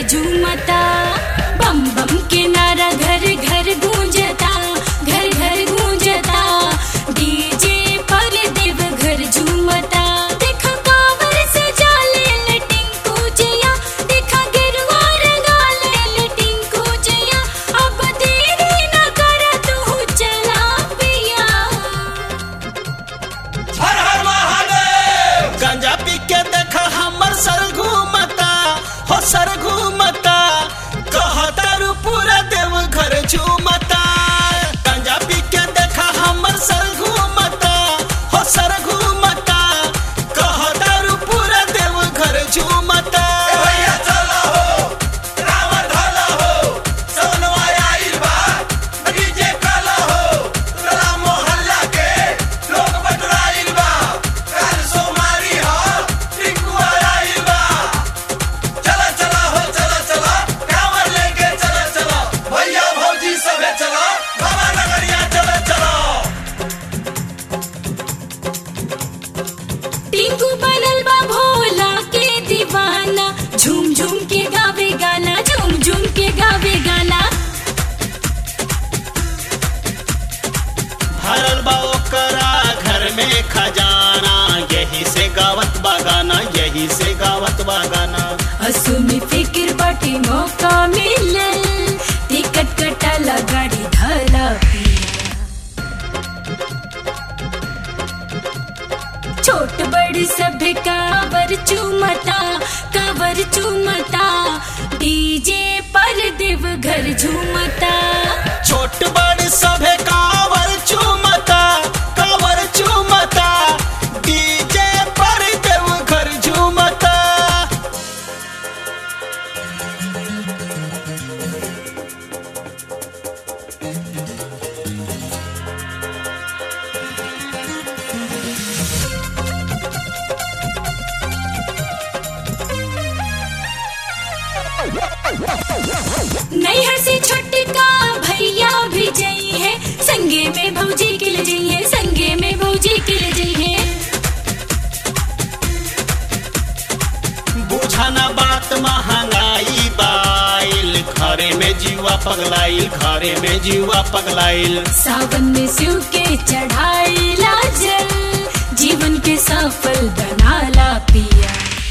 झूमता। बम बम के नारा घर घर गूंजता, घर घर गूंजता। डीजे पर देव घर झूमता। देखा कांवर सजा ले टिंकू जया, देखा गिरवा रंगा ले टिंकू जया। अब देरी न कर तू चला पिया। हर हर महादेव। गांजा पी के देखा हमर सर घूमता, हो सर घूमता। कहतारू पूरा देव घर झूमता। गांजा पी के देखा हमर सर घूमता, हो सर घूमता। कहतारू पूरा देव घर झूमता। भैया चला हो, रावण ढला हो, सवनवा आइल बा, डीजे काला हो। टोला मोहल्ला के लोग बटुराइल बा, काल सोमारी हो, टिंकू आइल बा। चला चला हो, चला चला, कांवर लेके चला चला। भैया भौजी सबे चला, बाबा नगरिया चला चला। टिंकू बनल बा भोला के दीवाना। झूम झूम के गावे गाना, झूम झूम के गावे गाना। भरल बा ओकरा घर में खजाना। यही से गावत बागाना, यही से गावत बागाना। असु में फिक्र बाटे मौका मिलल, टिकट कटाला गाड़ी धला पिया। छोट बड़ सब कावर चूमता, कावर चूमता। डीजे पर देव घर झूमता। छोट बड़ सभे कावर चूमता, कावर चूमता। डीजे पर देव घर झूमता। नैहर से छोटका भैया भी जई है, संगे में भौजी के ले जई है, संगे में भौजी के ले जई है। बुझाना बात महंगाई बाइल, घरे में जीवा पगलाइल, घरे में जीवा पगलाइल। सावन में शिव के चढ़ाईला जल, जीवन के सफल बनाला पिया।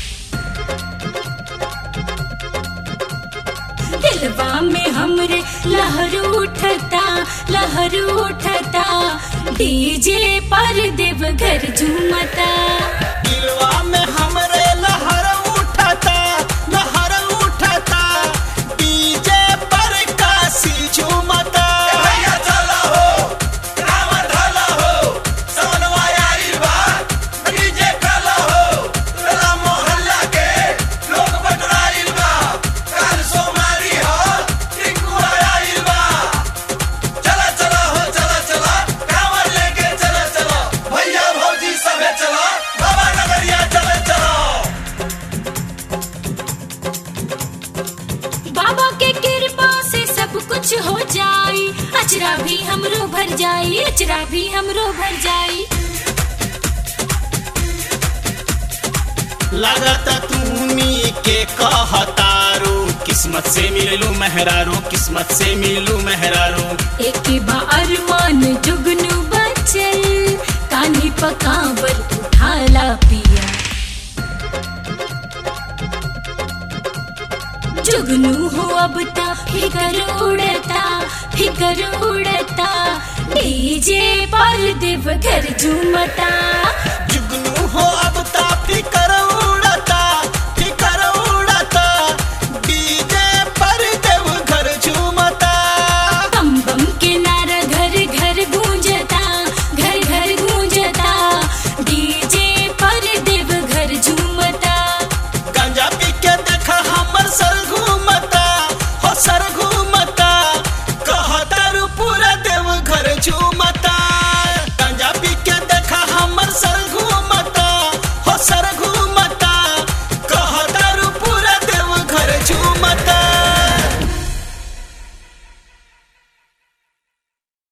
दिलवा में हमरे लहर उठता, लहर उठता। डीजे पर देव घर झूमता। दिलवा में हमरे लहर उठता, लहर उठता। डीजे पर काशी झूमता। भैया चला हो, रावण ढला हो, सवनवा आइल बा, डीजे काला हो। टोला मोहल्ला के लोग बटुराइल बा, काल सोमारी हो, टिंकू आइल बा। चला चला हो, चला चला, कांवर लेके चला चला। भैया भौजी सबे चला, बाबा नगरिया चला चला। बाबा के कृपा से सब कुछ हो जाई। अचरा भी हमरो भर जाई, अचरा भी हमरो भर जाई। लागत तूनी के कहतारू, किस्मत से मिललू मेहरारू, किस्मत से मिलू मेहरारू। एक बा अरमान जुगनू बचल, कान्ही पकावर उठाला पिया। जुगनू हो अब ता फिकर उड़ता, फिकर उड़ता। डीजे पर देव घर झूमता।